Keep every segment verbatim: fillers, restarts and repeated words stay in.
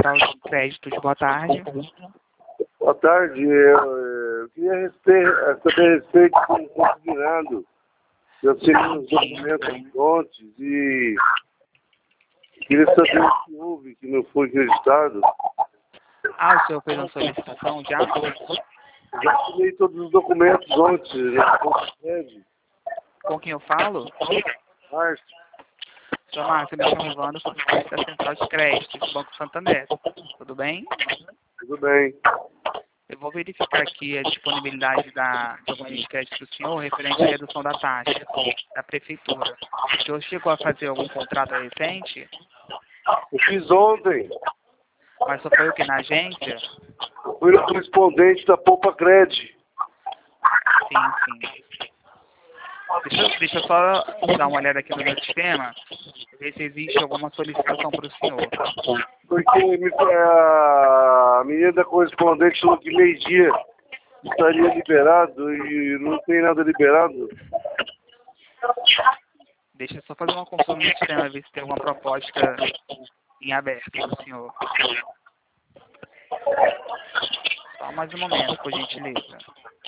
Central de Créditos. Boa tarde. Boa tarde. Eu, eu queria respeito, saber a respeito do consignado. Eu assinei os documentos ontem e queria saber o que houve, que não foi registrado. Ah, o senhor fez uma solicitação já? Já assinei todos os documentos ontem, na sede. Com quem eu falo? Márcio. Senhor Márcio, me chamo Wanda, sou presidente da Central de Créditos do Banco Santander. Tudo bem? Tudo bem. Eu vou verificar aqui a disponibilidade da companhia de crédito do senhor referente à redução da taxa da prefeitura. O senhor chegou a fazer algum contrato recente? Eu fiz ontem. Mas só foi o que na agência? Eu fui no correspondente da Poupa Cred. Sim, sim. Deixa, eu- deixa eu só dar uma olhada aqui no meu sistema, ver se existe alguma solicitação para o senhor. Porque me, a menina da correspondente falou que meio-dia estaria liberado e não tem nada liberado. Deixa eu só fazer uma consulta no sistema, ver se tem alguma proposta em aberto para o senhor. Só mais um momento, por gentileza.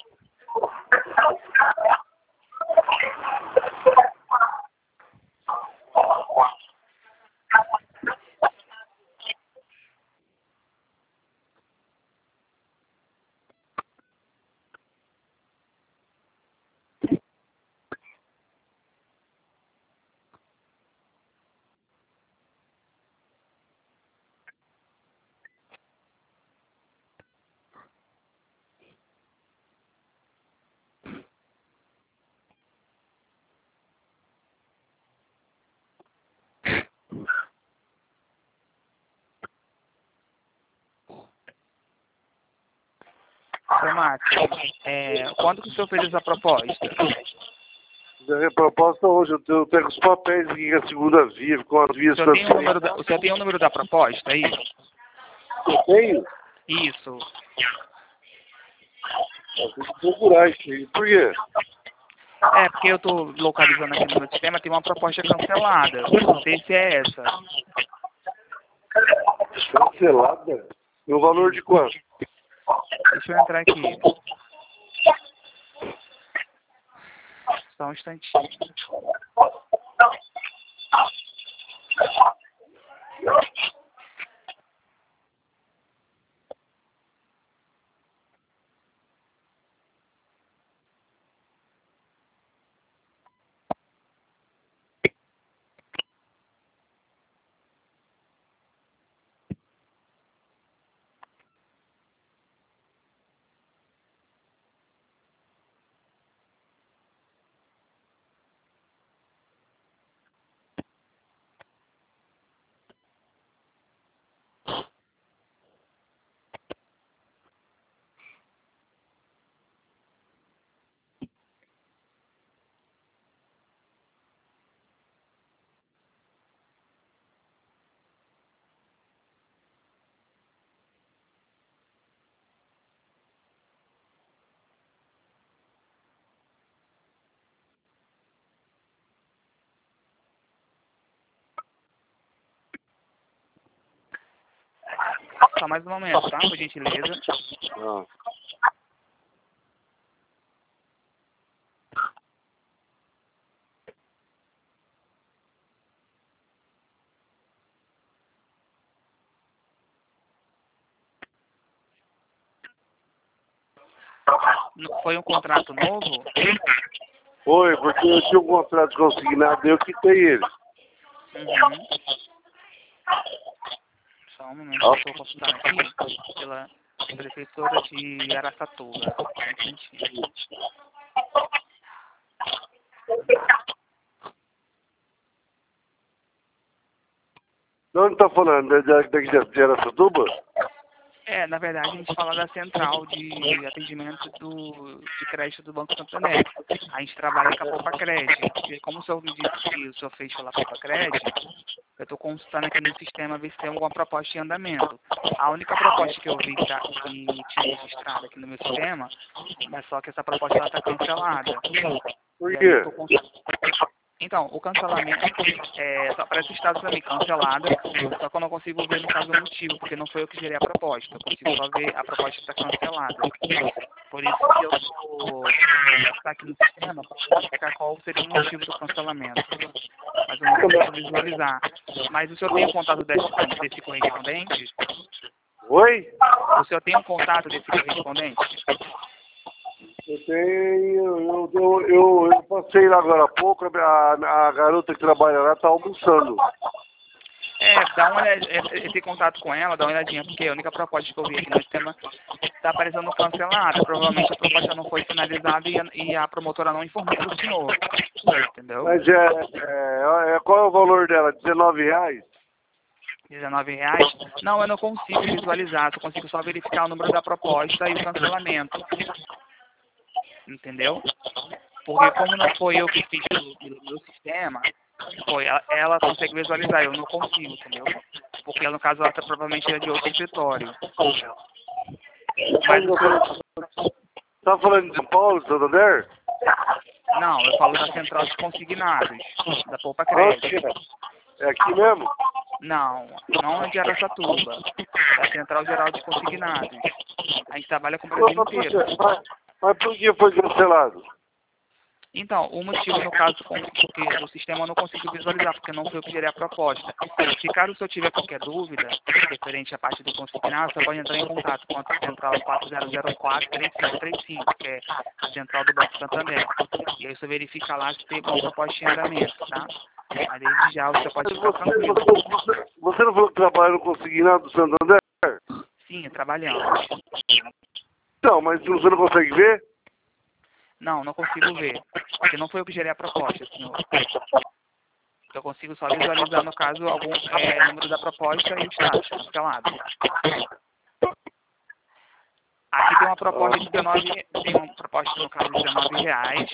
Seu Márcio, é, quando que o senhor fez essa proposta? A proposta hoje, eu tenho, eu tenho os papéis aqui, a segunda via, com as vias O senhor tem o número da, o senhor tem o número da proposta aí? Eu tenho? Isso. Eu tenho que procurar isso aí. Por quê? É, porque eu estou localizando aqui no meu sistema, tem uma proposta cancelada. Não sei se é essa. Cancelada? No valor de quanto? Deixa eu entrar aqui. Só um instantinho. Só mais um momento, tá? Por gentileza. Ah. Não- Foi um contrato novo? Foi, porque eu tinha um contrato consignado e eu quitei ele. Uhum. Só um momento, eu estou consultando aqui pela prefeitura de Araçatuba. Só um instantinho. De onde tá falando? Da- da- Daqui de de Araçatuba? É, na verdade, a gente fala da central de atendimento do, de crédito do Banco Santander. A gente trabalha com a Poupa Cred. E como o senhor me disse que o senhor fez pela Poupa Cred, eu estou consultando aqui no sistema ver se tem alguma proposta em andamento. A única proposta que eu vi que, tá, que tinha registrado aqui no meu sistema, mas só que essa proposta está cancelada. Por E aí quê? eu tô cons- Então, o cancelamento, é, só aparece o estado para mim, cancelada, só que eu não consigo ver no caso o motivo, porque não foi eu que gerei a proposta, eu consigo só ver a proposta está cancelada. Por isso que eu vou estar aqui no sistema para verificar qual seria o motivo do cancelamento. Mas eu não consigo visualizar. Mas o senhor tem o contato desse, desse correspondente? Oi? O senhor tem o contato desse correspondente? Eu tenho, eu, eu, eu, eu passei lá agora há pouco, a, a garota que trabalha lá está almoçando. É, dá uma olhadinha, esse contato com ela, dá uma olhadinha, porque a única proposta que eu vi aqui no sistema está aparecendo cancelada. Provavelmente a proposta não foi finalizada e a, e a promotora não informou para o senhor. Entendeu? Mas é, é, é, qual é o valor dela? dezenove reais? dezenove reais? Não, eu não consigo visualizar, eu consigo só verificar o número da proposta e o cancelamento. Entendeu? Porque como não foi eu que fiz pelo, pelo meu sistema, foi, ela, ela consegue visualizar, eu não consigo, entendeu? Porque no caso ela tá, provavelmente é de outro escritório. Mas o senhor... Tá falando de São Paulo, Santander? Não, eu falo da central de consignados, da Poupa Crédito. É aqui mesmo? Não, não é de Araçatuba, é a Central Geral de Consignados. A gente trabalha com o Brasil inteiro. Mas, mas por que foi cancelado? Então, o motivo, no caso, porque o sistema eu não consigo visualizar, porque não foi eu que gerei a proposta. Se caso o senhor tiver qualquer dúvida, referente à parte do consignado, você pode entrar em contato com a central quatro zero zero quatro, três cinco três cinco, que é a central do Banco Santander. E aí você verifica lá se tem alguma proposta em andamento, tá? Mas desde já você pode ficar tranquilo. Você, você não falou que trabalha no consignado do Santander? Sim, trabalhamos. Então, mas você não consegue ver? Não, não consigo ver, porque não foi eu que gerei a proposta, senhor. Eu consigo só visualizar, no caso, algum é, número da proposta e o status cancelado. Aqui tem uma proposta de dezenove, tem uma proposta, no caso, de dezenove reais.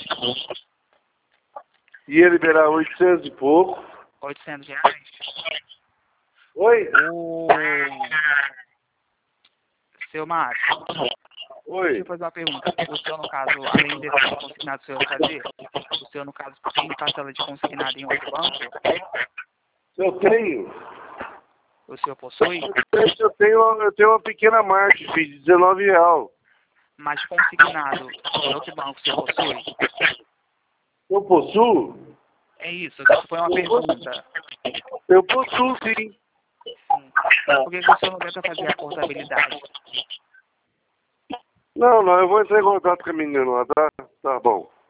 Ia liberar oitocentos e pouco. oitocentos reais? Oi? O... Seu Márcio. Oi? Deixa eu fazer uma pergunta. O senhor, no caso, além desse consignado o senhor fazer, o senhor, no caso, tem parcela de consignado em outro banco? Eu tenho. O senhor possui? Eu tenho, eu tenho uma pequena margem, filho, de dezenove reais. Mas consignado em outro banco o senhor possui? Eu possuo? É isso, isso foi uma pergunta. Eu possuo, sim. Sim. Por que que o senhor não tenta fazer a portabilidade? Não, não, eu vou entrar em contato com a menina lá, tá? Tá bom.